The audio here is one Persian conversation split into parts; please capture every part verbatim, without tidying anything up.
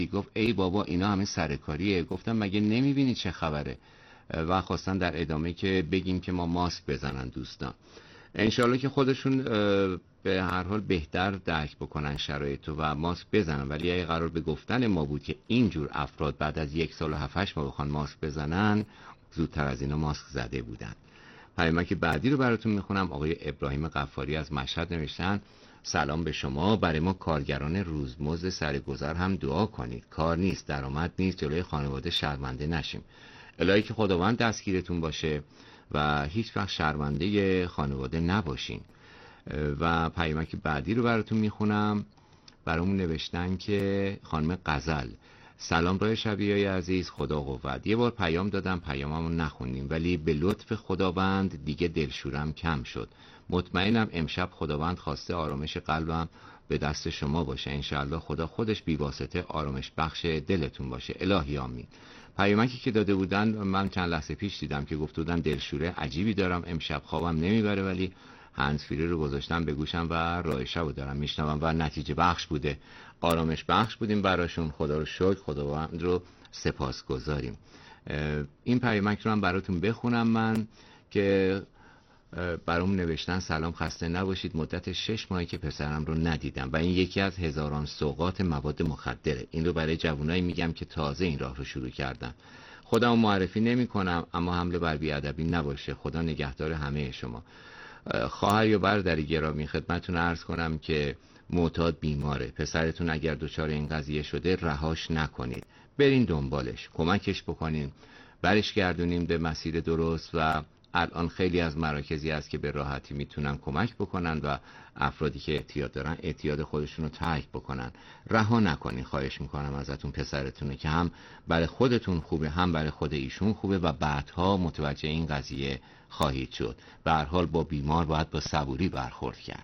گفت ای بابا اینا همه سرکاریه. گفتم مگه نمیبینی چه خبره؟ و خواستن در ادامه که بگیم که ما ماسک بزنن دوستان. انشالله که خودشون به هر حال بهتر درک بکنن شرایطو و ماسک بزنن، ولی اگه قرار به گفتن ما بود که اینجور افراد بعد از یک سال و هفت هشت ماه بخوان ماسک بزنن، زودتر از اینا ماسک زده بودن. پیامک بعدی رو براتون میخونم. آقای ابراهیم غفاری از مشهد نوشتن سلام به شما، برای ما کارگران روزمزد سرگذر هم دعا کنید. کار نیست، درآمد نیست، جلوی خانواده شرمنده نشیم. الهی که خداوند دستگیرتون باشه و هیچ وقت شرمنده خانواده نباشین. و پیامک بعدی رو براتون میخونم. برامون نوشتن که خانم غزل سلام رای شبیه‌ی عزیز، خدا قوت. یه بار پیام دادم پیاممو نخوندیم، ولی به لطف خداوند دیگه دلشورم کم شد. مطمئنم امشب خداوند خواسته آرامش قلبم به دست شما باشه. انشاءالله خدا خودش بی واسطه آرامش بخش دلتون باشه. الهی آمین. پیامکی که داده بودن من چند لحظه پیش دیدم که گفته بودن دلشوره عجیبی دارم، امشب خوابم نمیبره، ولی هندزفری رو گذاشتم به گوشم و راه شب رو دارم میشنوم و نتیجه بخش بوده، آرامش بخش بودیم براشون. خدا رو شکر، خداوند رو سپاس گذاریم. این پیامک رو هم براتون بخونم من که برام نوشتن سلام خسته نباشید، مدت شش ماهی که پسرم رو ندیدم و این یکی از هزاران سوغات مواد مخدره. این رو برای جوانایی میگم که تازه این راه رو شروع کردن. خودمو معرفی نمی کنم اما حمله بر بیادبی نباشه. خدا نگهدار همه شما. خواهر یا برادر گرامی خدمتتون عرض کنم که معتاد بیماره. پسرتون اگر دچار این قضیه شده رهاش نکنید، برین دنبالش، کمکش بکنین، برش گردونیم به مسیر درست. و الان خیلی از مراکزی هست که به راحتی میتونن کمک بکنن و افرادی که اعتیاد دارن اعتیاد خودشون رو ترک بکنن. رها نکنین، خواهش میکنم ازتون پسرتونه که هم برای خودتون خوبه هم برای خود ایشون خوبه و بعدها متوجه این قضیه خواهید شد. به هر حال با بیمار باید با صبوری برخورد کرد.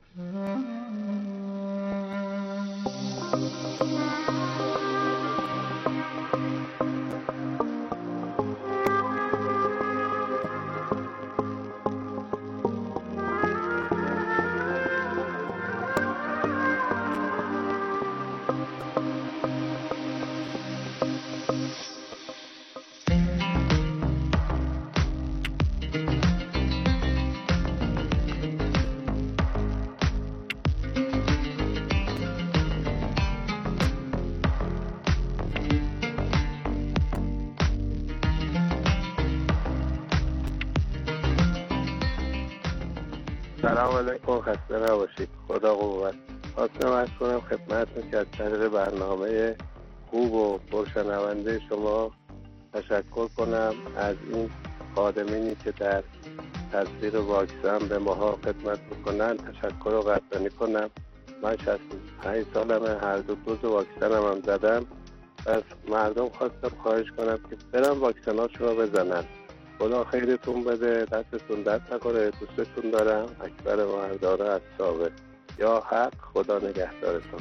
سلام علیکم، خسته نباشید، خدا قوت. خواستم عرض کنم خدمتتون که از طریق برنامه خوب و پرشنونده شما تشکر کنم از این خادمینی که در تزریق واکسن به ماها خدمت میکنن. تشکر رو قدردانی کنم. من شصت و پنج سالمه، هر دو دوز واکسنم هم زدم. پس مردم خواستم خواهش کنم که برن واکسناشون رو بزنن. خدا خیرتون بده، دستتون درد نکنه، دوستتون دارم. اکبر مرداره از ثابت. یا حق، خدا نگهدارتون.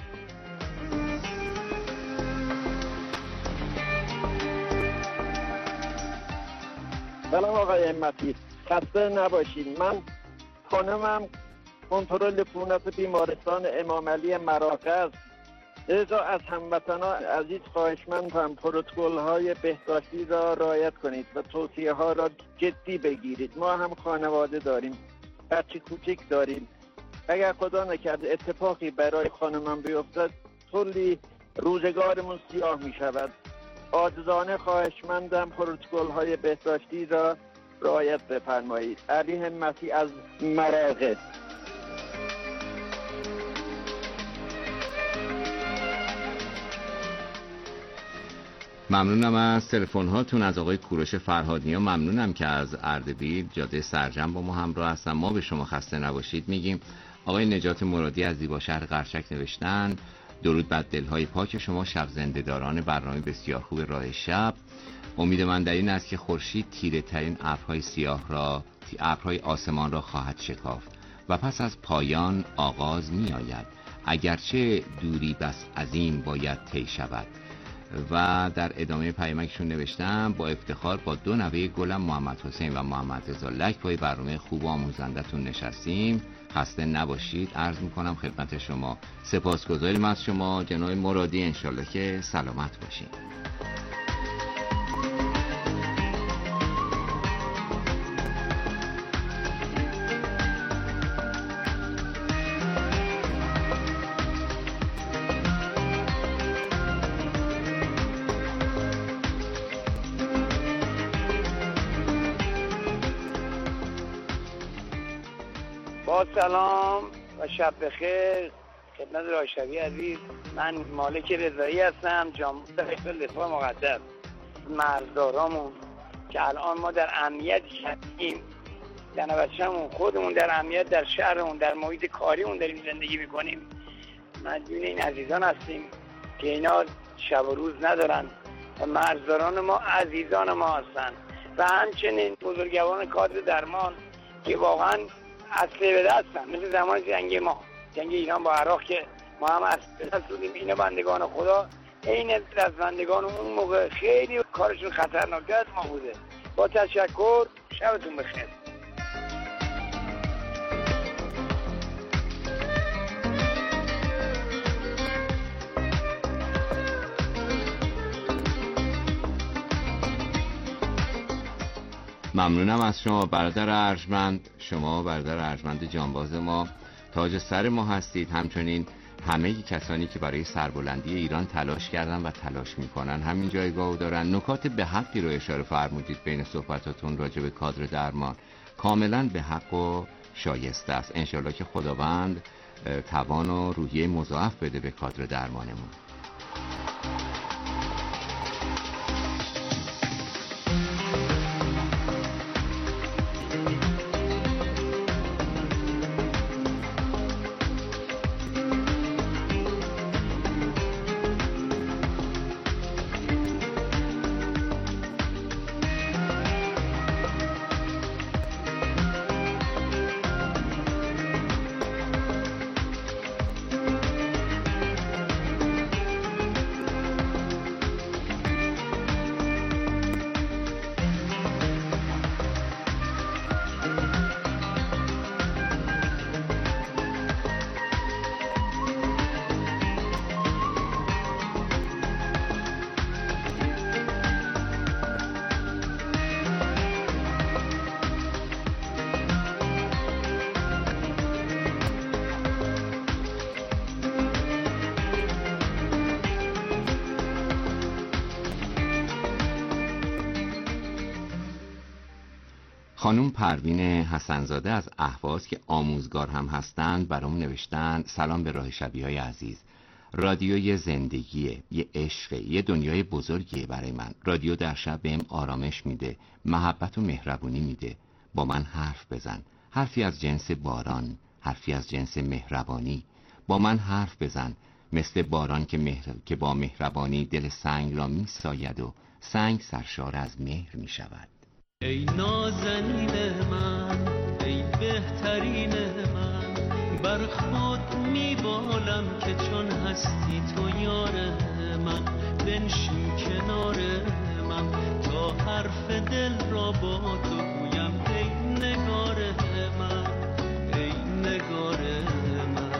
سلام آقای همتی، خسته نباشید. من خانمم کنترل عفونت بیمارستان امام علی مراکز. لذا از هموطنان عزیز خواهشمندم پروتکل های بهداشتی را رعایت کنید و توصیه ها را جدی بگیرید. ما هم خانواده داریم، بچه کوچک داریم. اگر خدا نکرده اتفاقی برای خانمم بیفتد کلی روزگارمون سیاه می شود. عاجزانه خواهشمندم پروتکل های بهداشتی را رعایت بفرمایید. علی همتی از مراغه. ممنونم از تلفن هاتون. از آقای کوروش فرهادنیا ممنونم که از اردبیل جاده سرجم با ما همراه هستن. ما به شما خسته نباشید میگیم. آقای نجات مرادی از زیبا شهر قرچک نوشتن درود بر دلهای پاک شما شب زنده داران برنامه بسیار خوب راه شب. امید من در این است که خورشید تیره ترین ابرهای سیاه را ابرهای آسمان را خواهد شکافت و پس از پایان آغاز می آید، اگرچه دوری بس عظیم باید طی شود. و در ادامه پیامکشون نوشتم با افتخار با دو نوه گلم محمد حسین و محمد رضا لک پای برنامه خوب و آموزنده‌تون نشستیم. خسته نباشید عرض میکنم خدمت شما. سپاسگزاریم از شما جناب مرادی، انشالله که سلامت باشید. با سلام و شب بخیر خدمت رایشوی عزیز. من مالک رضایی هستم، جامعه حزب دفاع مقدس. مرزدارامون که الان ما در امنیت شدیم، زن و بچه‌مون، خودمون در امنیت، در شهرمون، در محیط کاریمون داریم زندگی میکنیم. مدیون این عزیزان هستیم که اینا شب و روز ندارن و مرزداران ما عزیزان ما هستن و همچنین بزرگواران کادر درمان که واقعا اصله به دستن، مثل زمان جنگ ما، جنگ ایران با عراق که ما هم اصله به دست بودیم. اینا بندگان خدا، این رزمندگان اون موقع خیلی کارشون خطرناک از ما بوده. با تشکر، شبتون بخیر. ممنونم از شما برادر ارجمند. شما برادر ارجمند جانباز ما، تاج سر ما هستید. همچنین همه کسانی که برای سربلندی ایران تلاش کردن و تلاش میکنن همین جایگاه دارن. نکات به حقی رو اشاره فرمودید بین صحبتاتون راجع به کادر درمان، کاملا به حق و شایسته است. انشالله که خداوند توان و روحیه مضاعف بده به کادر درمانمون. خانم پروین حسنزاده از اهواز که آموزگار هم هستند برام نوشتن سلام به راه شبیهای عزیز. رادیو یه زندگیه، یه عشقه، یه دنیای بزرگیه برای من. رادیو در شب بهم آرامش میده، محبت و مهربونی میده. با من حرف بزن، حرفی از جنس باران، حرفی از جنس مهربانی. با من حرف بزن مثل باران که, مهر... که با مهربانی دل سنگ را میساید و سنگ سرشار از مهر میشود. ای نازنین من، ای بهترین من، بر خود میبالم که چون هستی تو یار من. بنشین کنار من تا حرف دل را با تو گویم. ای نگار من، ای نگار من.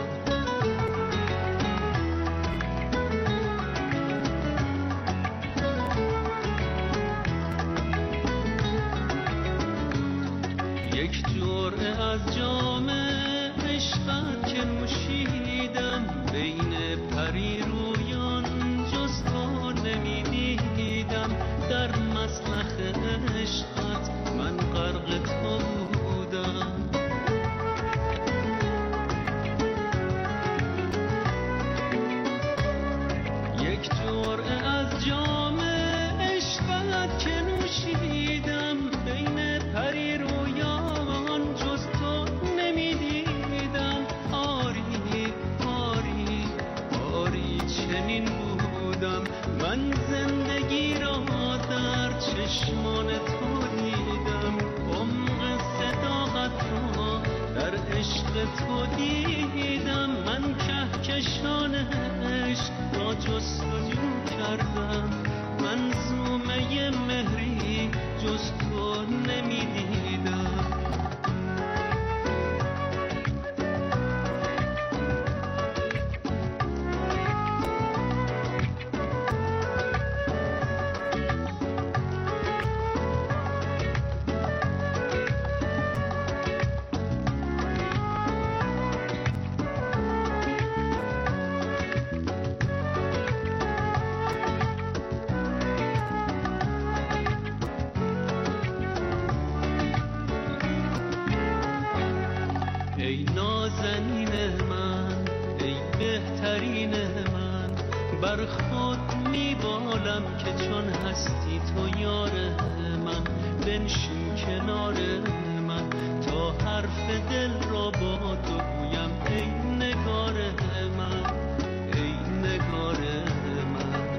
یک جرعه از جام عشقت که نوشیدم، بین پری رویان جز تو نمیدیدم. در مسلخ عشقت من غرق تو بودم. یک جرعه از جام عشقت که نوشیدم، بین پری رویان جز تو نمیدیدم. آری آری آری چنین بودم من، زندگی را در چشمان تو دیدم. عمق صداقت را در عشق تو دیدم. من کهکشان عشق را جستجو کردم. بر خود میبالم که چون هستی تو یار من، بنشین کنار من تا حرف دل را با تو گویم. ای نگار من، ای نگار من.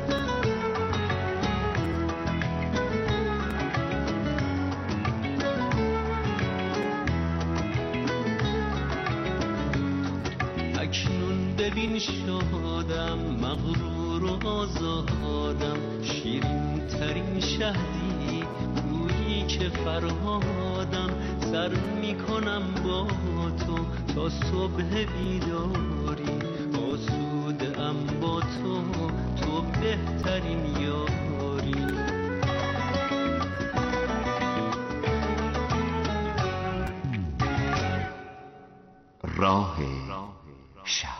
اکنون ببین شادم، مغرور و آزادم، شیرین ترین شهدی گویی که فرهادم. سر میکنم با تو تا صبح بیداری، آسوده ام با تو، تو بهترین یاری. راه شب.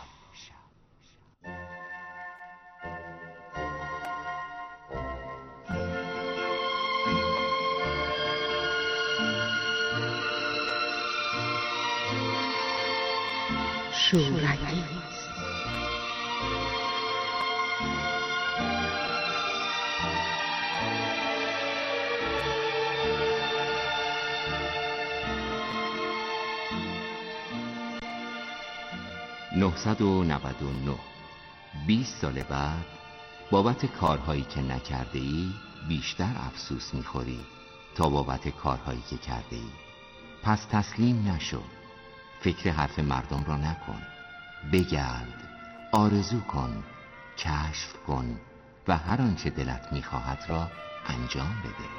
شورانگیز. نهصد و نود و نه. بیست سال بعد بابت کارهایی که نکرده ای بیشتر افسوس میخوری تا بابت کارهایی که کرده ای. پس تسلیم نشو. فکر حرف مردم را نکن. بگرد، آرزو کن، کشف کن و هر آنچه دلت میخواهد را انجام بده.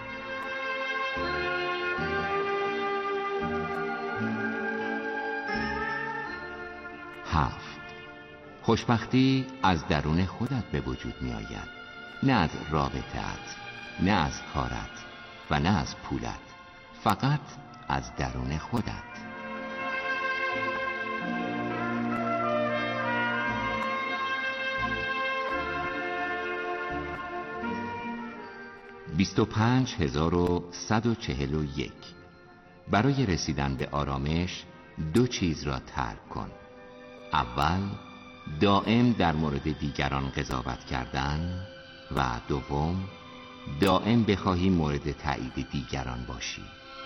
هفت. خوشبختی از درون خودت به وجود می آید، نه از رابطه‌ات، نه از کارت و نه از پولت، فقط از درون خودت. بیست و پنج هزار و صد و چهل و یک. برای رسیدن به آرامش دو چیز را ترک کن. اول، دائم در مورد دیگران قضاوت کردن و دوم، دائم بخواهی مورد تایید دیگران باشی.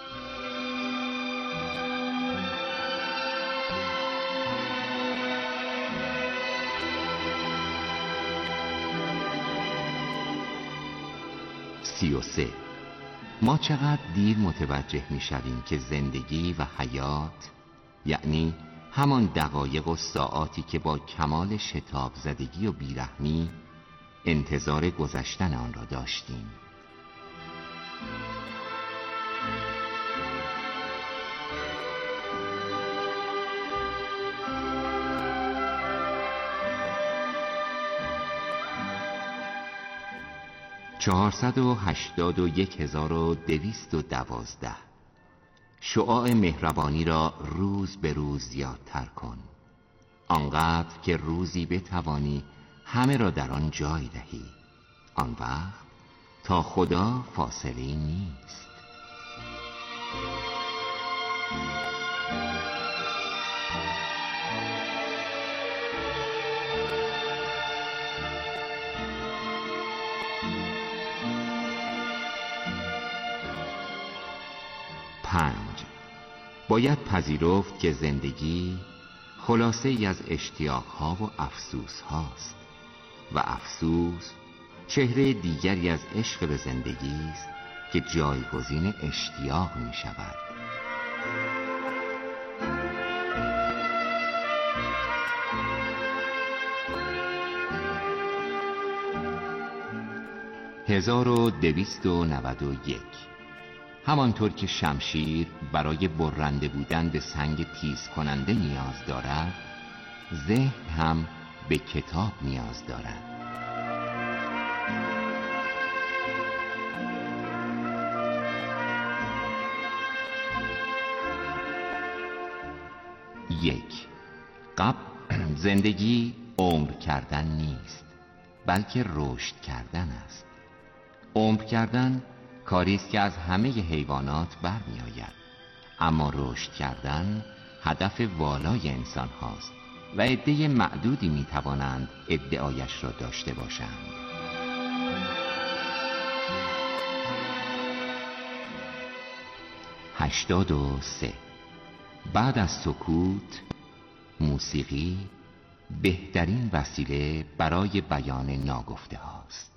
سی و سه. ما چقدر دیر متوجه می شویم که زندگی و حیات، یعنی همان دقایق و ساعاتی که با کمال شتاب زدگی و بیرحمی انتظار گذشتن آن را داشتیم. چهارصد و هشتاد و یک هزار و دویست و دوازده. شعاع مهربانی را روز به روز زیادتر کن، آنقدر که روزی بتوانی همه را در آن جای دهی. آن وقت تا خدا فاصله‌ای نیست. پنج. باید پذیرفت که زندگی خلاصه ای از اشتیاق‌ها و افسوس هاست و افسوس چهره دیگری از عشق به زندگی است که جایگزین اشتیاق می شود. هزار و دویست و نود و یک. همانطور که شمشیر برای برنده بودن به سنگ تیز کننده نیاز دارد، ذهن هم به کتاب نیاز دارد. یک. قبل زندگی عمر کردن نیست، بلکه رشد کردن است. عمر کردن کاری است که از همه حیوانات برمی آید، اما رشد کردن هدف والای انسان هاست و عده معدودی می توانند ادعایش را داشته باشند. هشتاد و سه. بعد از سکوت، موسیقی بهترین وسیله برای بیان ناگفته هاست.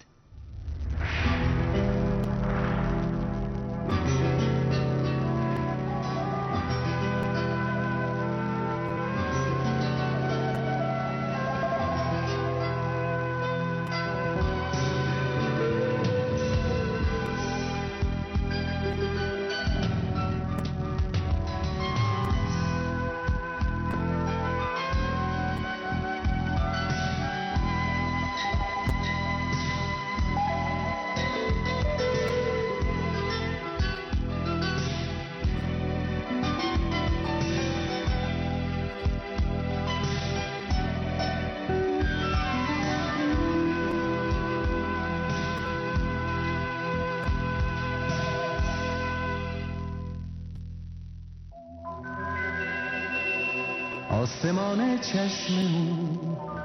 آسمان چشم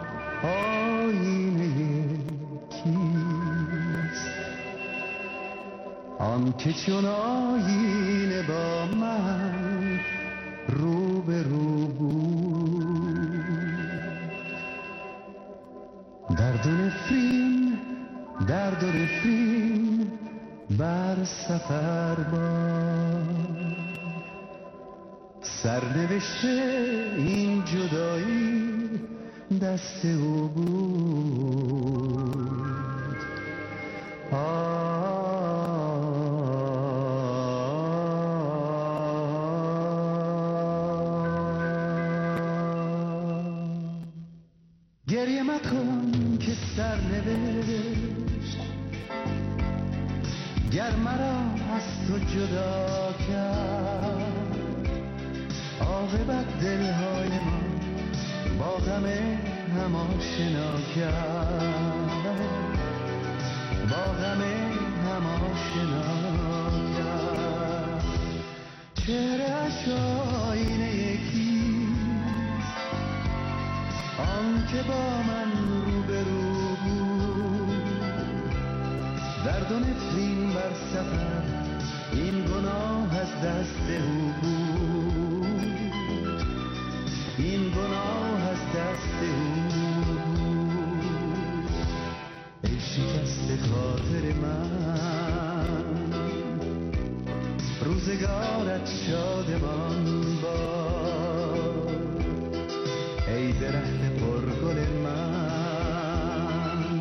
آینه کیست؟ آن که چون آینه با من رو به رو بود. درد و نفرین درد و نفرین بر سفر باد. سرنوشته این جدایی دست او بود. گریه مکن که سرنوشت گر مرا از تو جدا کرد، عاقبت دلهای ما با غم هم آشنا کرد، با غم هم آشنا کرد. چهره‌اش آینه کیست؟ آن که با من رو به رو بود. درد و نفرین بر سفر این گناه از دست او بود. این گناه از دست او بود. ای شکست خاطر من، روزگارت شادمان باد. ای درخت پرگل من،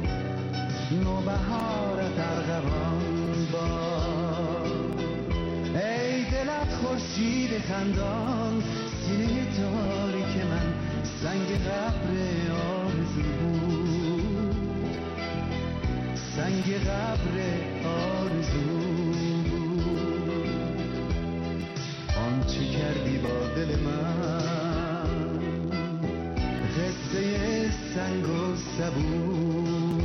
نوبهارت ارغوان باد. ای دلت خورشید خندان، سینه تاریک من سنگ قبر آرزو بود. سنگ قبر آرزو بود. آنچه کردی با دل من قصه سنگ و سبو.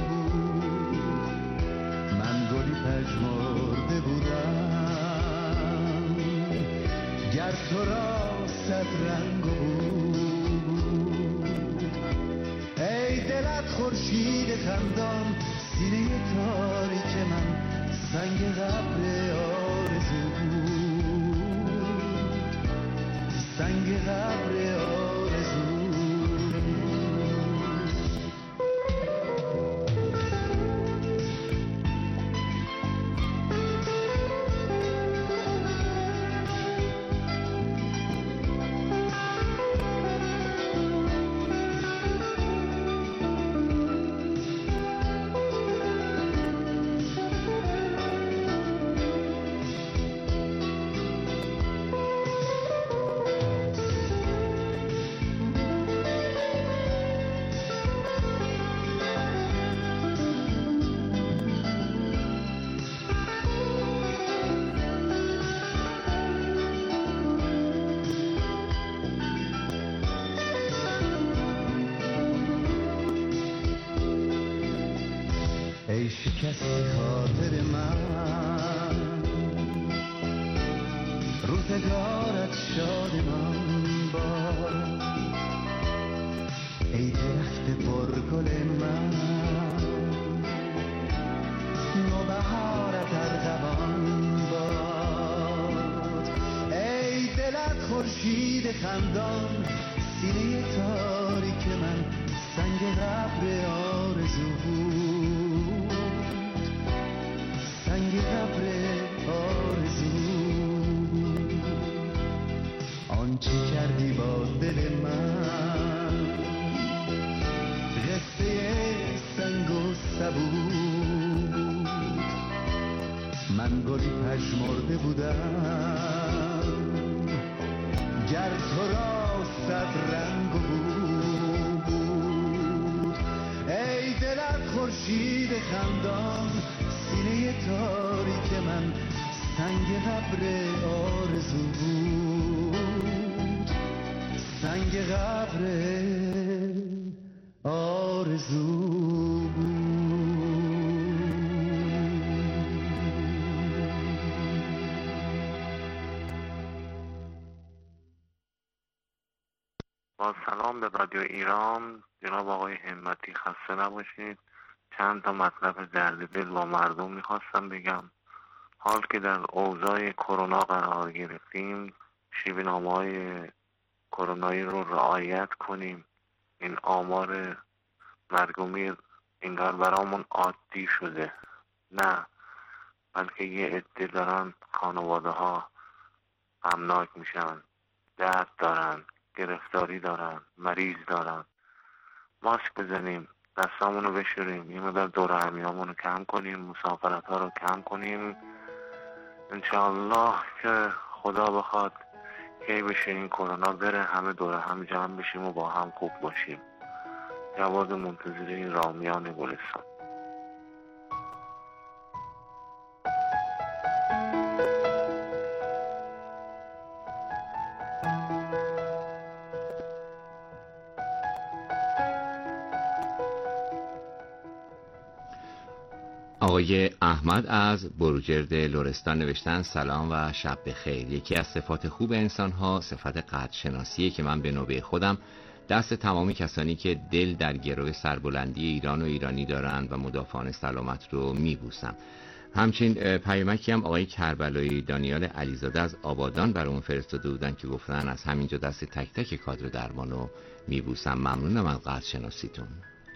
من گلی پژمرده بودم گر تو را صد رنگ بود. ای دلت خورشید خندان، سینه تاریک من سنگ قبر آرزو بود. سنگ قبر آرزو. ای شکست خاطر من، روزگارت شادمان باد. ای درخت پرگل من، نوبهارت ارغوان باد. ای دلت خورشید خندان، سینه تاریک من سنگ قبر آرزو بود، سنگ قبر آرزو. آنچه کردی با دل من قصه سنگ و سبو بود. من گلی پژمرده بودم گر تو را صد رنگ و بو بود. ای دلت خورشید خندان، سینه تاریک من سنگ قبر آرزو بود، سنگ قبر آرزو بود. با سلام به رادیو ایران. جناب آقای همتی خسته نباشید. چند تا مطلب درد دل با مردم میخواستم بگم. حال که در اوضاع کرونا قرار گرفتیم، شیوه‌نامه‌های کرونایی رو رعایت کنیم. این آمار مرگ و میر انگار برامون عادی شده. نه، بلکه یه عده دارن، خانواده ها غمناک میشن، درد دارن، گرفتاری دارن، مریض دارن. ماسک بزنیم، دستامونو بشوریم، یه مقدار دور همیامونو کم کنیم، مسافرت ها رو کم کنیم. انشاءالله که خدا بخواد کی بشه این کرونا بره، همه دور هم جمع بشیم و با هم خوب باشیم. جواد منتظری، رامیان گلستان. آقای احمد از بروجرد لرستان نوشتن سلام و شب بخیر. یکی از صفات خوب انسان ها صفت قدرشناسیه که من به نوبه خودم دست تمامی کسانی که دل در گرو سربلندی ایران و ایرانی دارند و مدافعان سلامت رو میبوسم. همچنین پیامکی هم آقای کربلایی دانیال علیزاده از آبادان برامون فرستاده بودن که گفتن از همینجا دست تک تک کادر درمان رو میبوسم. ممنونم از قدرشناسیتون.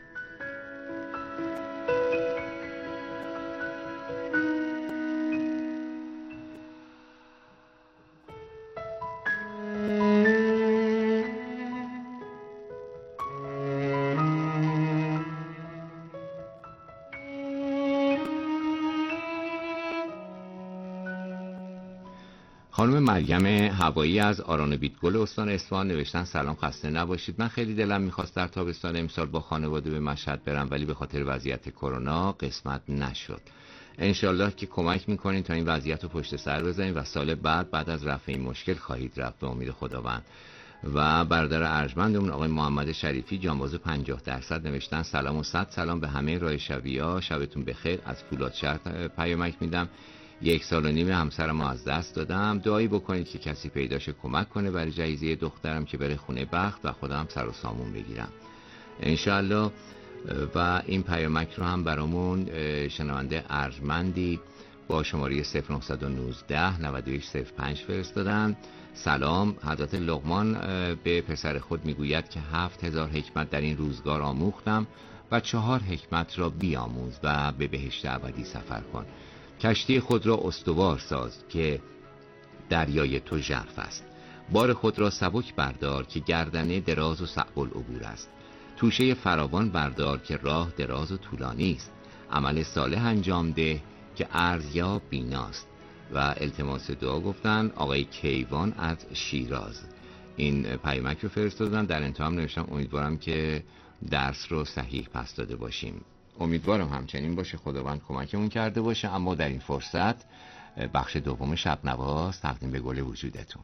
خانم مریم هوایی از آران بیتگل استان اصفهان نوشتن سلام، خسته نباشید. من خیلی دلم میخواست در تابستان امسال با خانواده به مشهد برم، ولی به خاطر وضعیت کرونا قسمت نشد. انشالله که کمک میکنین تا این وضعیت رو پشت سر بزنین و سال بعد بعد از رفع این مشکل خواهید رفت به امید خداوند. و برادر ارجمندمون آقای محمد شریفی جانباز پنجاه درصد نوشتن سلام و صد سلام به همه راه شبی‌ها، شبتون بخیر. از فولادشهر پیامک میدم. یک سال و نیم همسرم از دست دادم، دعایی بکنید که کسی پیداش کمک کنه برای جهیزیه دخترم که بره خونه بخت و خودم سر و سامون بگیرم انشالله. و این پیامک رو هم برامون شنونده ارجمندی با شماره صفر نه یک نه نود و یک صفر پنج فرستادن. سلام، حضرت لقمان به پسر خود میگوید که هفت هزار حکمت در این روزگار آموختم و چهار حکمت را بیاموز و به بهشت ابدی سفر کن. کشتی خود را استوار ساز که دریای تو ژرف است. بار خود را سبک بردار که گردنه دراز و صعب العبور است. توشه فراوان بردار که راه دراز و طولانی است. عمل صالح انجام ده که ارزیاب بیناست. و التماس دعا گفتن آقای کیوان از شیراز. این پیامک رو فرستادن. در انتها هم نوشتم امیدوارم که درس رو صحیح پس داده باشیم. امیدوارم همچنین باشه، خداوند کمکمون کرده باشه. اما در این فرصت بخش دوم شب نواز تقدیم به گل وجودتون.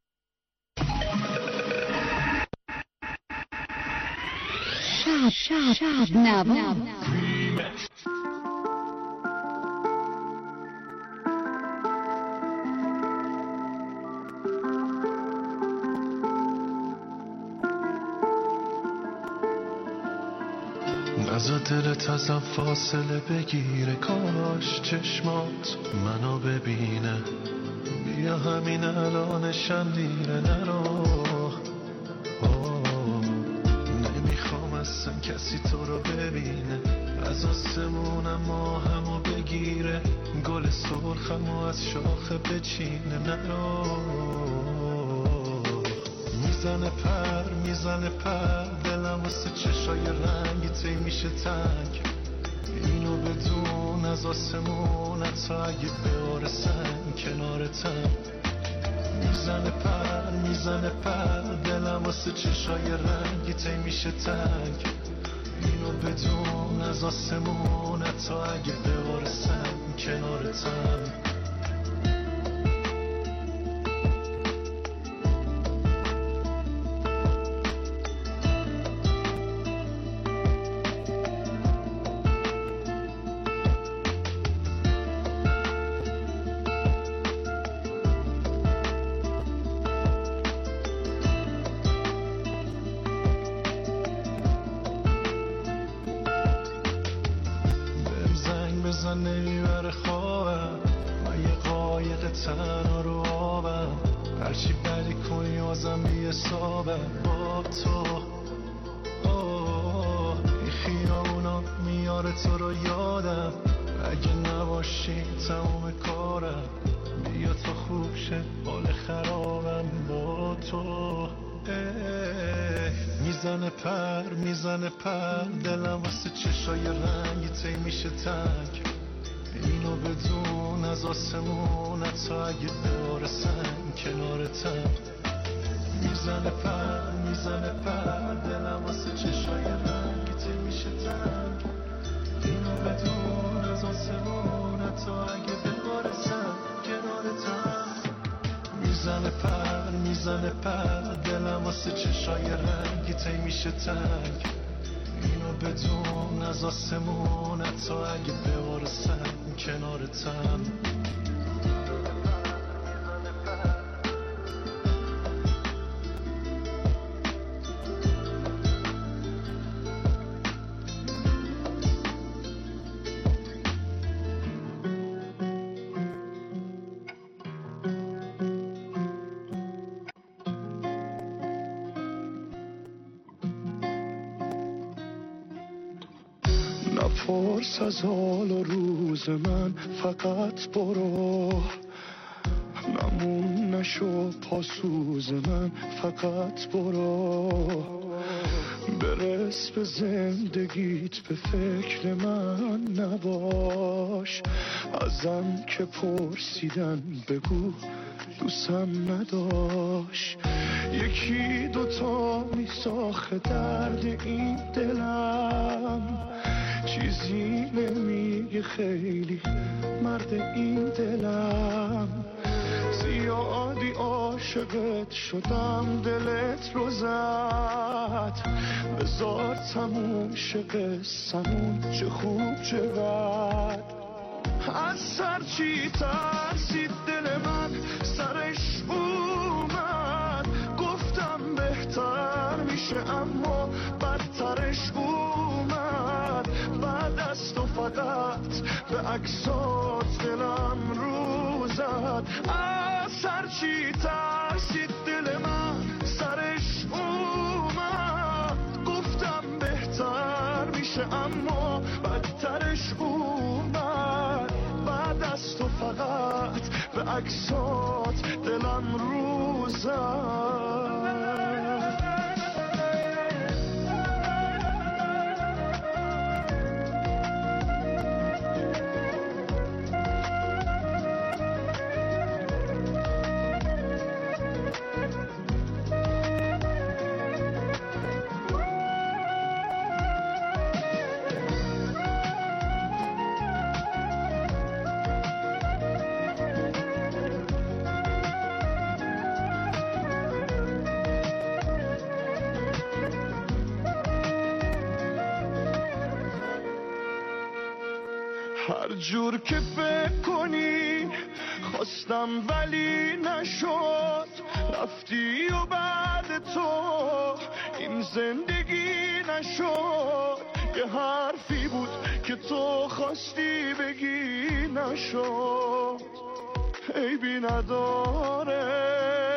شب شب شب نواز. بذار دلت ازم فاصله بگیره، کاش چشمات منو ببینه. بیا همین الانشم دیره نرو، نمیخوام اصلا کسی تو رو ببینه. از آسمونم ماهمو بگیره، گل سرخمو از شاخه بچینه نرو. میزنه پر میزنه پر دلم واسه چشای رنگی تی میشه تنگ. اینو بدون از آسمون تا اگه برسن کنارتم. میزنه پر میزنه پر دلم واسه چشای رنگی تی میشه تنگ. اینو بدون از آسمون تا اگه برسن کنارتم. نمیبره خوابم، من یه قایق تنها رو آبم. هرچی بدی کنی آزم بیه صابم با تو. این خیابونا میاره تو رو یادم، اگه نباشی تموم کارم. بیا تا خوب شه حال خرابم با تو. میزنه پر میزنه پر دلم واسه چشای رنگی تی میشه تنگ. اینو بدون از آسمون تا اگه برسن کنارتم. میزنه پر میزنه پر دلم واسه چشای رنگی تی میشه تنگ. اینو بدون از آسمون تا اگه برسن کنارتم. میزنه پر میزنه پر دلم واسه چشای رنگی تی میشه تنگ. اینو بدون از آسمون تا اگه برسن کنارتم. نپرس از حال و روز من، فقط برو. نمون نشو پاسوز من، فقط برو. برس به زندگیت به فکر من نباش. ازم که پرسیدن بگو دوستم نداشت. یکی دوتا میساخه درد این دلم، چیزی نمیگه خیلی مرد این دلم. زیادی عاشقت شدم دلت رو زد، بذار تموم شه قصمون چه خوب چه بد. از سر چی ترسید دل من سرش اومد، گفتم بهتر میشه اما بدترش اومد. بعد از تو فقط به عکسات دلم رو زد. از سر چی ترسید دل من سرش اومد، گفتم بهتر میشه اما بدترش اومد. بعد از تو فقط به عکسات دلم رو زد. هر جور که فکر کنی خواستم ولی نشد. رفتی و بعد تو این زندگی نشد. یه حرفی بود که تو خواستی بگی نشد، عیبی نداره.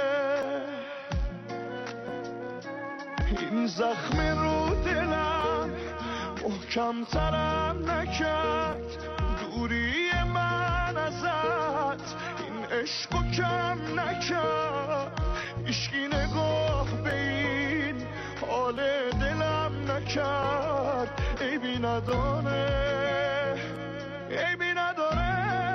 این زخم رو دلم محکم ترم نکرد، دوری من ازت این عشقو کم نکرد. عشقی نگاه به این حال دلم نکرد، عیبی نداره، عیبی نداره.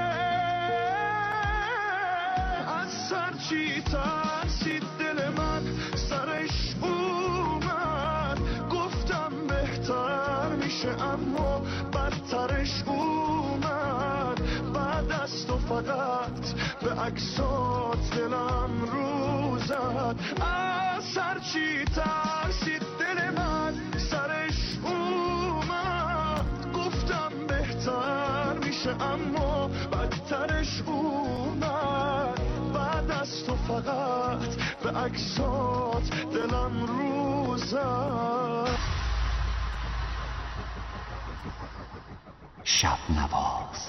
از سر چی ترسید دل من سرش اومد، گفتم بهتر میشه اما بدترش اومد. بعد از تو فقط به عکسات دلم رو زد. از سر چی ترسید دل من سرش اومد، گفتم بهتر میشه اما بدترش اومد. بعد از تو فقط به عکسات دلم رو زد. شب نواز.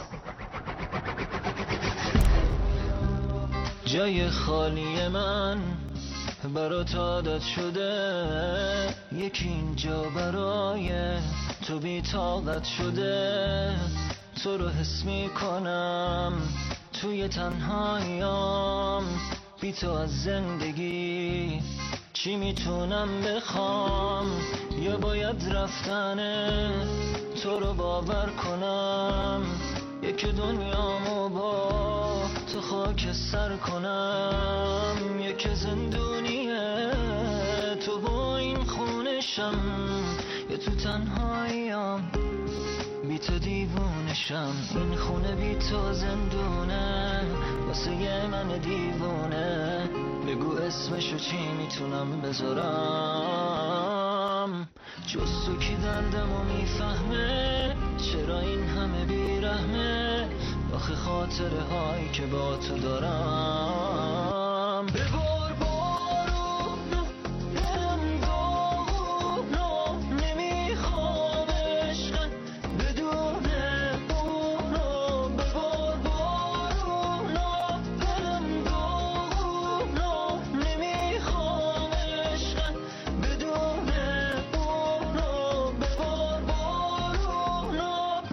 جای خالی من برات عادت شده، یکی اینجا برای تو بی طاقت شده. تو رو حس می کنم توی تنهاییام، بی تو از زندگی چی میتونم بخوام. یا باید رفتن تو رو باور کنم، یک دنیامو با تو خاک سر کنم. یک زندونیه تو با این خونشم، یا تو تنهاییام بی تو دیوونشم. این خونه بی تو زندونه واسه من دیوونه. بگو اسمشو چی میتونم بذارم، جز تو کی دردمو میفهمه. چرا این همه بیرحمه، آخه خاطره هایی که با تو دارم. ببار بارونو دلم داغونو، نمیخوام عشق بدون اونو. ببار بارونو دلم داغونو، نمیخوام عشق بدون اونو. ببار بارونو.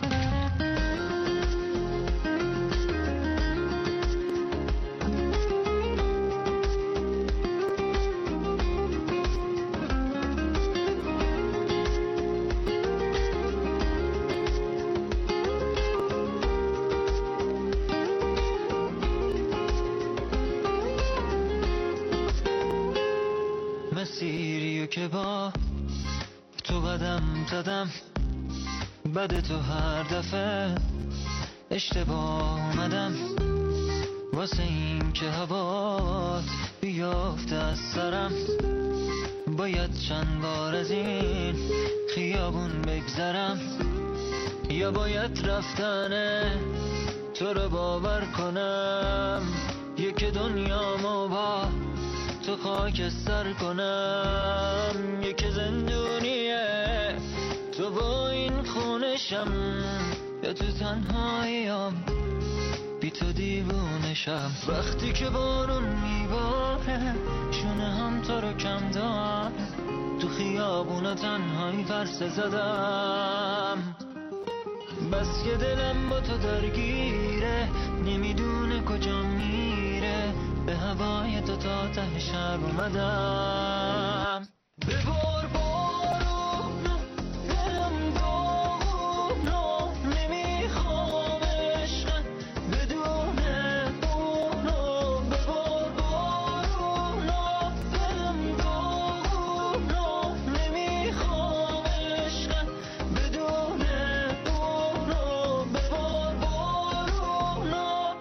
مسیریو که با تو بدم زدم، بد تو هر دفعه اشتباه اومدم. واسه این که هوات بیافته از سرم، باید چند بار از این خیابون بگذرم. یا باید رفتن تو رو باور کنم، یک دنیامو با تو خاک سر کنم. یک زندونیه تو با این خونشم، یا تو تنهاییام بی تو دیوونشم. وقتی که بارون میباره شونه هم تو رو کم دار، تو خیابونا تنهایی فرسه زدم. بس که دلم با تو درگیره، نمیدونه کجا میره. به هوای تو تا ته شهر اومدم. ببار بارونو دلم داغونو، نمیخوام عشق بدون اونو. ببار بارونو دلم داغونو، نمیخوام عشق بدون اونو. ببار بارونو.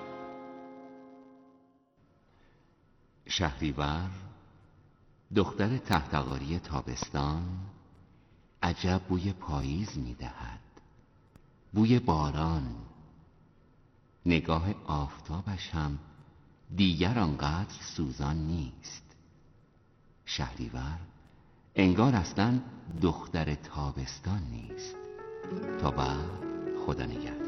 شهریور، دختر تحتقاری تابستان، عجب بوی پاییز میدهد، بوی باران. نگاه آفتابش هم دیگر آنقدر سوزان نیست. شهریور انگار اصلا دختر تابستان نیست. تا بعد، خدا نگهدار.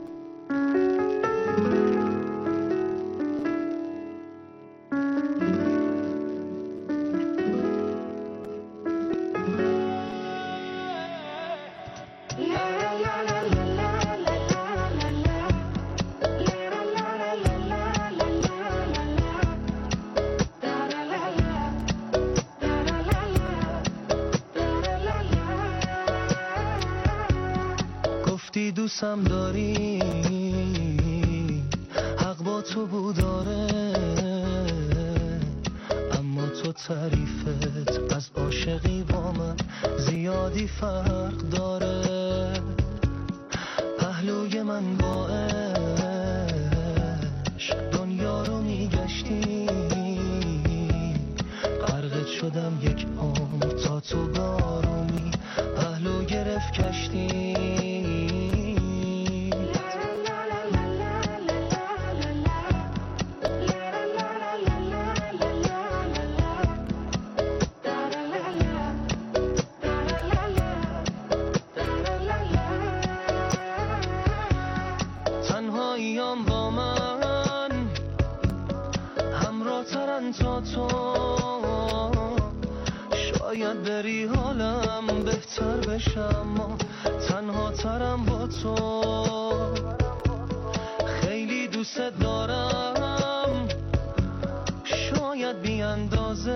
دوستم داری، حق با تو بوداره، اما تو تعریفت از عاشقی با من زیادی فرق داره. پهلوی من با عشق دنیا رو میگشتی، غرقت شدم یک عمر تا تو بارونی پهلو گرفت کشتی. شاید بری حالم بهتر بشم، اما تنها ترم با تو. خیلی دوست دارم، شاید بی اندازه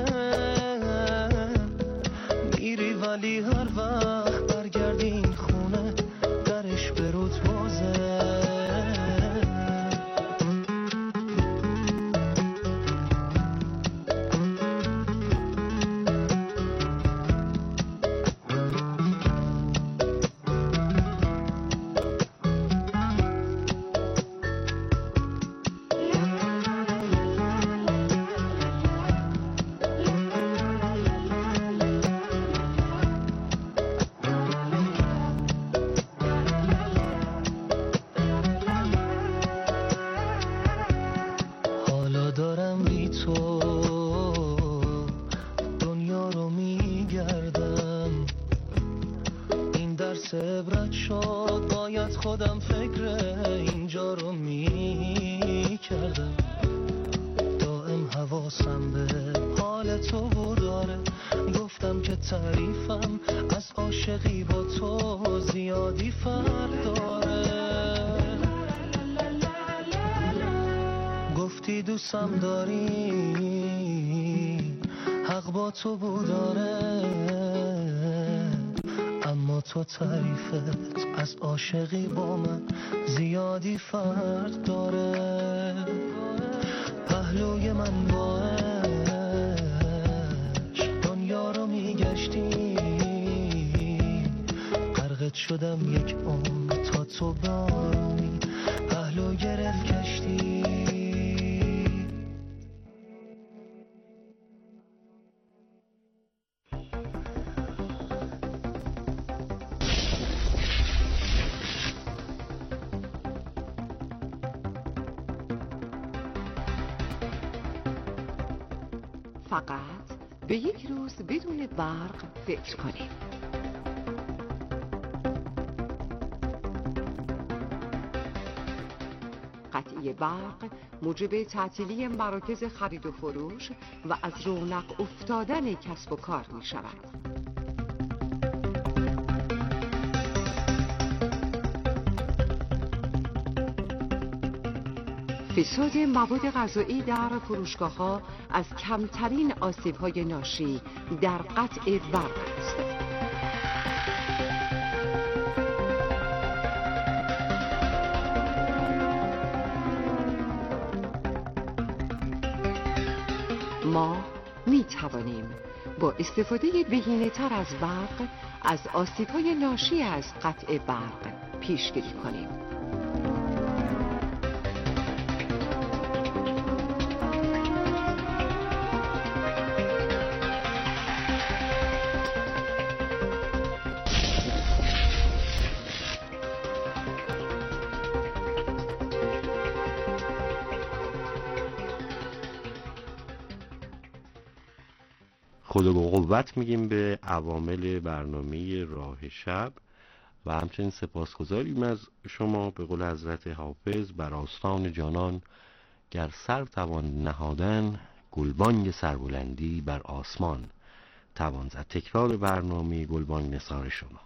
میری، ولی هر وقت برگردی این خونه درش به روت بازه. عبرت شد، باید خودم فکر اینجا رو می کردم. دائم حواسم به حال تو بود داره، گفتم که تعریفم از عاشقی با تو زیادی فرق داره. گفتی دوستم داری، حق با تو بود داره، اما تو تعریفت از عاشقی با من زیادی فرق داره. پهلوی من با عشق دنیا رو میگشتی، غرقت شدم یک عمر تا تو بارونی پهلو گرفت کشتی. فقط به یک روز بدون برق فکر کنید. قطعی برق موجب تعطیلی مراکز خرید و فروش و از رونق افتادن کسب و کار می شود. فساد مواد غذایی در فروشگاه‌ها از کمترین آسیب‌های ناشی در قطع برق است. ما می توانیم با استفاده بهینه‌تر از برق از آسیب‌های ناشی از قطع برق پیشگیری کنیم. خدا با قوت میگیم به عوامل برنامه راه شب و همچنین سپاسگزاریم از شما به قول حضرت حافظ بر آستان جانان گر سر توان نهادن گلبانگ سربلندی بر آسمان توان زد. تکرار برنامه گلبانگ نثار شما.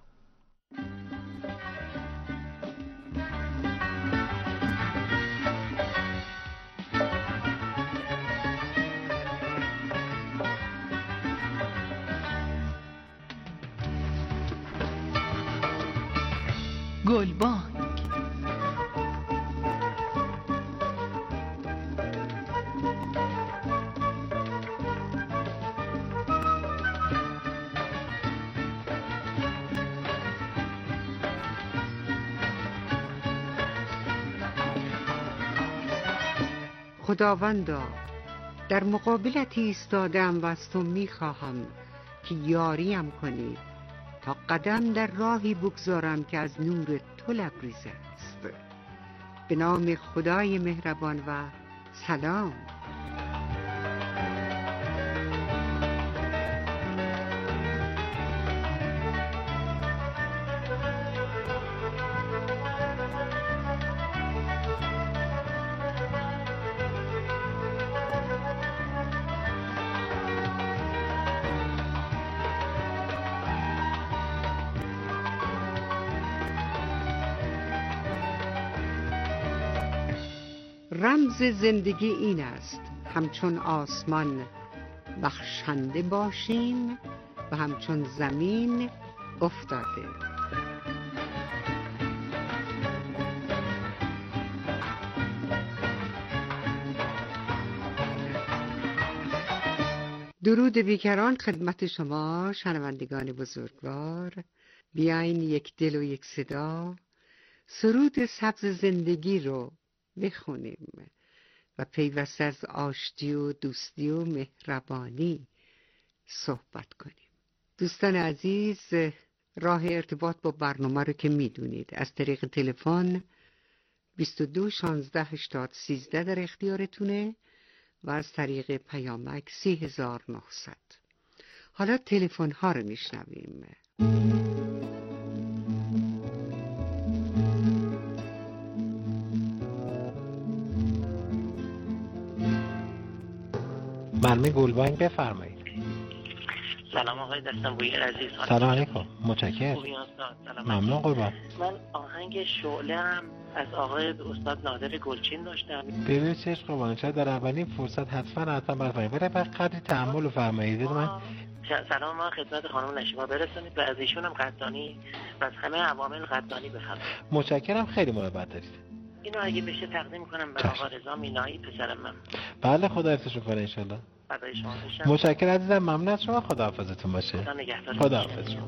گلبانگ خداوندا در مقابلت ایستادم و از تو میخواهم که یاریم کنی تا قدم در راهی بگذارم که از نور تو لبریز است. به نام خدای مهربان و سلام. رمز زندگی این است همچون آسمان بخشنده باشیم و همچون زمین افتاده. درود بیکران خدمت شما شنوندگان بزرگوار. بیاین یک دل و یک صدا سرود سبز زندگی رو بخونیم و پیوسته از آشتی و دوستی و مهربانی صحبت کنیم. دوستان عزیز، راه ارتباط با برنامه رو که میدونید از طریق تلفن بیست و دو شانزده هشتاد سیزده در اختیارتونه و از طریق پیامک سی هزار و نهصد. حالا تلفن ها رو میشنویم. برنامه گلبانگ بفرمایید. سلام آقای دستنبویی عزیز. سلام علیکم. متشکرم. ممنون قربان. من آهنگ شعله هم از آقای استاد نادر گلچین داشتم. ببینید چشم قربان، شاید در اولین فرصت حتما حتما برفرمایید. برای بر قدری تأمل و فرمایید من سلام ما خدمت خانم نشیما برسونید و از ایشون هم قدردانی و از همه عوامل قدردانی بفرمایید. متشکرم، خیلی محبت دارید. اینو اگه بشه تقدیم کنم به آقا رضا مینایی پسر من. بله خدا حفظشون کنه ان شاء الله. فدای شما بشم. متشکرم عزیزم، ممنون از شما. خدا حافظتون باشه. خدا نگهدار. خدا حافظ شما.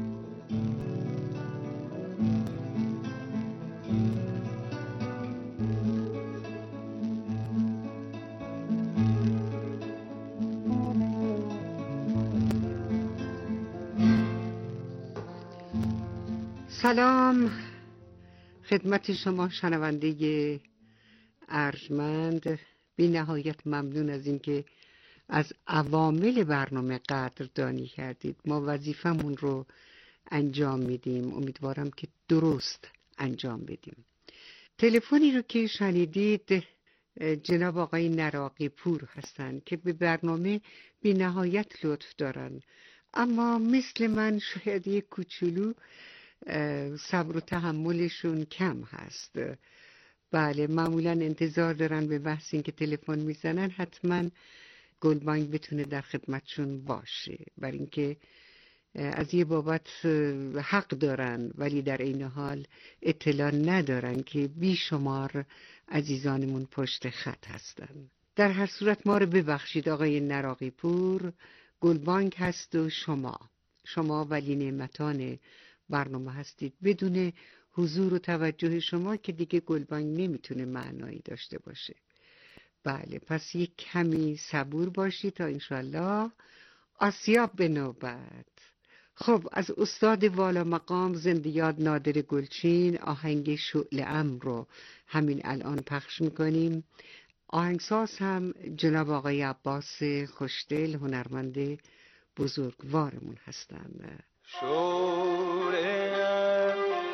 سلام خدمت شما شنونده ارجمند. بی نهایت ممنون از اینکه از عوامل برنامه قدردانی کردید. ما وظیفمون رو انجام میدیم، امیدوارم که درست انجام بدیم. تلفنی رو که شنیدید جناب آقای نراقی پور هستند که به برنامه بی نهایت لطف دارن، اما مثل من شاید یک کوچولو صبر و تحملشون کم هست. بله معمولا انتظار دارن به بحث این که تلفن میزنن حتما گلبانگ بتونه در خدمتشون باشه، برای اینکه از یه بابت حق دارن ولی در این حال اطلاع ندارن که بیشمار عزیزانمون پشت خط هستن. در هر صورت ما رو ببخشید آقای نراقی پور، گلبانگ هست و شما شما ولی نعمتان برنامه هستید. بدون حضور و توجه شما که دیگه گلبانگ نمیتونه معنایی داشته باشه. بله پس یک کمی صبور باشید تا انشالله آسیاب به نوبت. خب از استاد والا مقام زنده یاد نادر گلچین آهنگ شعله ام رو همین الان پخش میکنیم. آهنگساز هم جناب آقای عباس خوشدل هنرمند بزرگوارمون هستن. شعله ام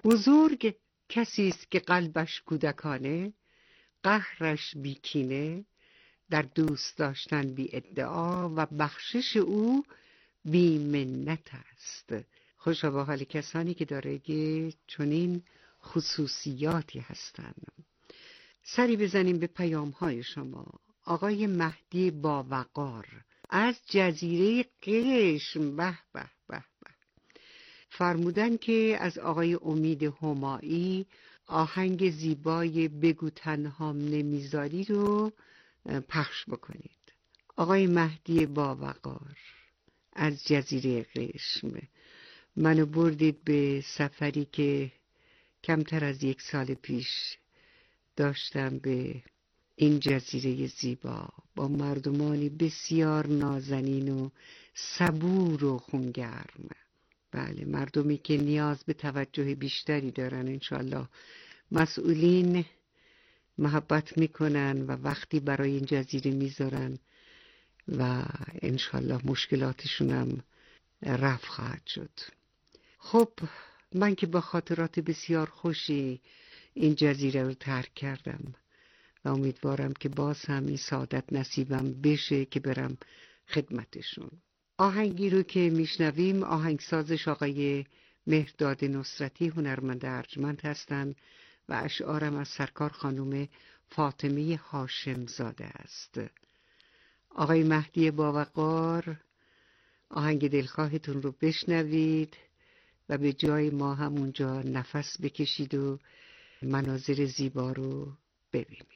بزرگ کسی است که قلبش کودکانه، قهرش بیکینه، در دوست داشتن بی ادعا و بخشش او بی منت است. خوشا به حال کسانی که داره چنین خصوصیاتی هستند. سری بزنیم به پیام های شما. آقای مهدی باوقار از جزیره قشم، به به به به، فرمودن که از آقای امید همایی آهنگ زیبای بگو تنهام نمیذاری رو پخش بکنید. آقای مهدی باوقار از جزیره قشم، منو بردید به سفری که کمتر از یک سال پیش داشتم به این جزیره زیبا با مردمانی بسیار نازنین و صبور و خونگرم. بله، مردمی که نیاز به توجه بیشتری دارن. انشالله مسئولین محبت میکنن و وقتی برای این جزیره میذارن و انشالله مشکلاتشون هم رفع خواهد شد. خب من که با خاطرات بسیار خوشی این جزیره رو ترک کردم و امیدوارم که باز هم این سعادت نصیبم بشه که برم خدمتشون. آهنگی رو که میشنویم آهنگسازش آقای مهرداد نصرتی، هنرمند ارجمند هستند و اشعارم از سرکار خانم فاطمه هاشم زاده است. آقای مهدی باوقار، آهنگ دلخواهتون رو بشنوید و به جای ما همونجا نفس بکشید و مناظر زیبا رو ببینید.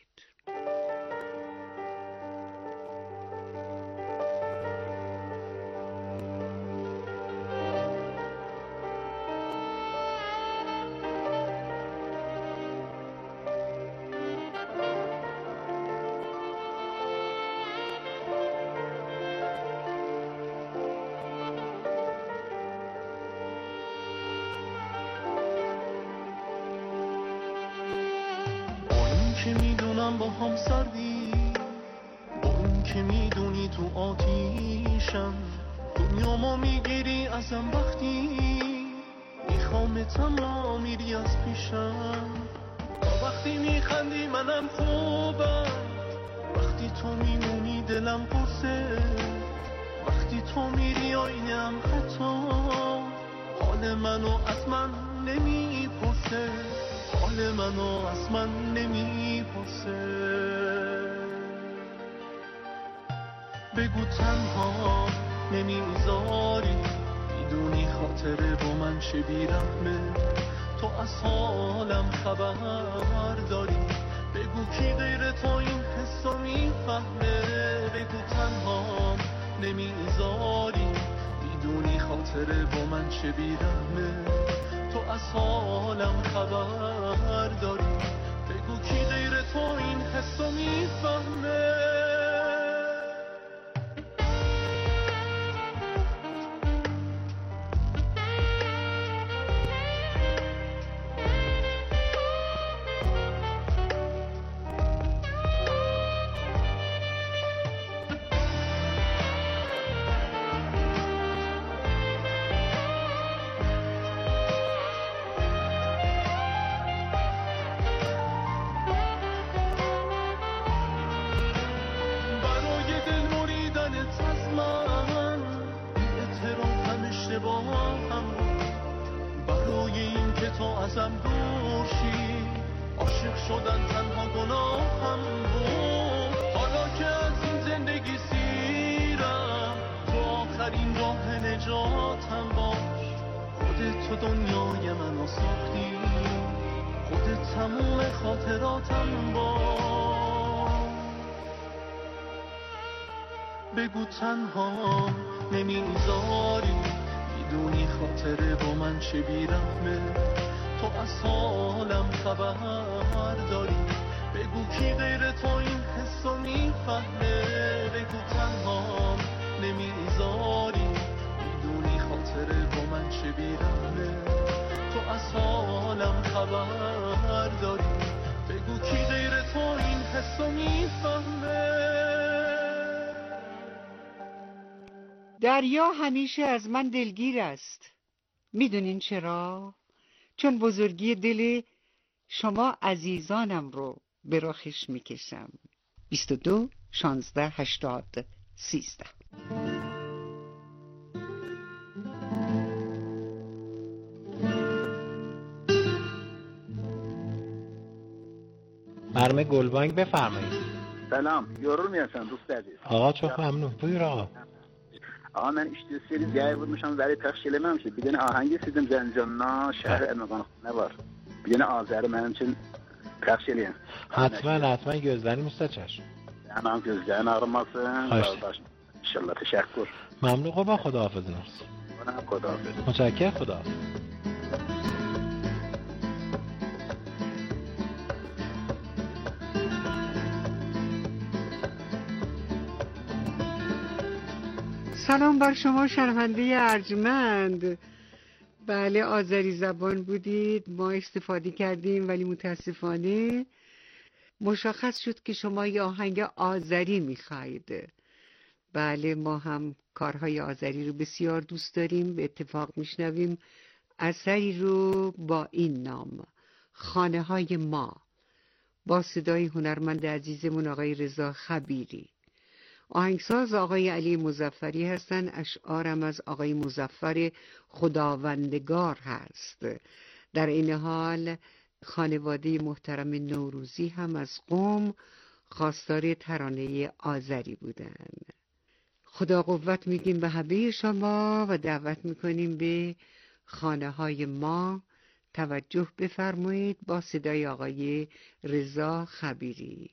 با هم سردی، با این که میدونی تو آتیشم، دنیا ما میگیری ازم وقتی میخوام تنها میری از پیشم. وقتی میخندی منم خوبم، وقتی تو میمونی دلم قرصه، وقتی تو میری آینم خطا، حال منو از من نمیپرسه، حال منو از من نمیپرسه. بگو تنها نمیذاری، میدونی خاطره با من چه بیرحمه، تو از حالم خبر داری، بگو کی غیر تو این حسو میفهمه. بگو تنها نمیذاری، میدونی خاطره با من چه بیرحمه، تو از حالم خبر داری، بگو کی غیر تو این حسو میفهمه. برای این که تو ازم دور شی، عاشق شدن تنها گناهم بود. حالا که از این زندگی سیرم، تو آخرین راه نجاتم باش. خودت تو دنیای منو ساختی، خودت تموم خاطراتم باش. بگو تنها نمیذاری، میدونی خاطره با من چه بیرحمه، تو از حالم خبر داری، بگو کی غیر تو این حسو میفهمه. بگو تنها نمیذاری، میدونی خاطره با من چه بیرحمه، تو از حالم خبر داری، بگو کی غیر تو این حسو میفهمه. دریا همیشه از من دلگیر است، میدونین چرا؟ چون بزرگی دل شما عزیزانم رو به رخش میکشم. بیست و دو شانزده هشتاد سیزده. مرمه گلبانگ بفرمایید. سلام، یورو میاشم دوست عزیز. آقا çok ممنون. buyur آقا. آقا من işçi diğer vurmuşam veri pek eləməmişəm. Bir dənə ahəngi sizin Zəncandan şəhər Əmaqanı var. Bir dənə Azəri mənim üçün pək eləyin. حتما حتما gözlerim üstə çər. Anam gözlərin ağrımasın. Qardaş. İnşallah təşəkkür. ممنون قربان خداحافظ نرس. Bana خداحافظ. متشکرم خدا. سلام بر شما شنونده ارجمند. بله آذری زبان بودید، ما استفاده کردیم ولی متاسفانه مشخص شد که شما یه آهنگ آذری میخواید. بله ما هم کارهای آذری رو بسیار دوست داریم. به اتفاق میشنویم اثری رو با این نام، خانه های ما، با صدای هنرمند عزیزمون آقای رضا خبیری. آهنگساز آقای علی مظفری هستن. اشعارم از آقای مظفر خداوندگار هست. در این حال خانواده محترم نوروزی هم از قم خواستار ترانه آذری بودن. خدا قوت میگیم به همه شما و دعوت میکنیم به خانه های ما. توجه بفرمایید با صدای آقای رضا خبیری.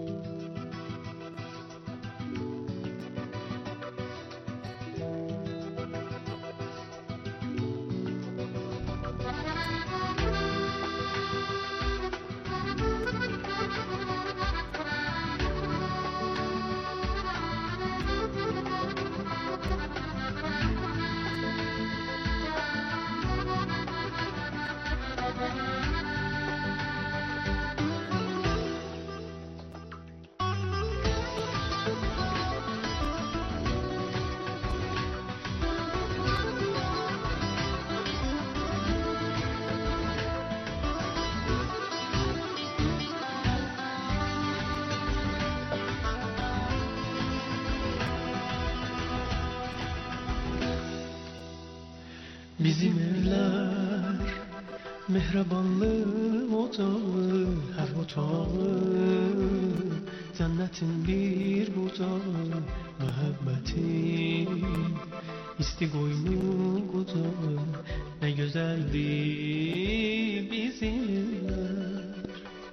Bizim evler mehribanlı otağı, her otağı cennetin bir budağı, muhabbetin istigoylu kudağı, ne güzeldi bizim evler.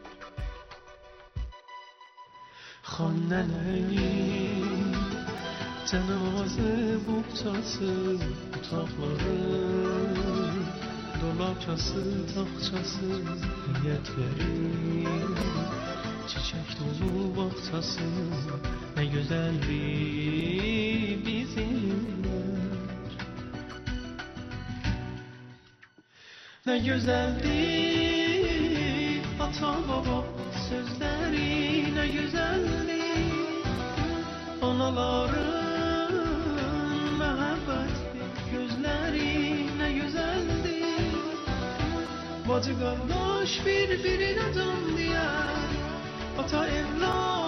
Xannenin cenaze buktası, otaqları, dolapçası, taxçası, heyətləri, çiçək dolu bağçası, nə gözəldi bizimlər. Nə gözəldi ata baba sözləri, nə gözəldi anaların bacı qardaş bir-birinə can deyər, ata evlad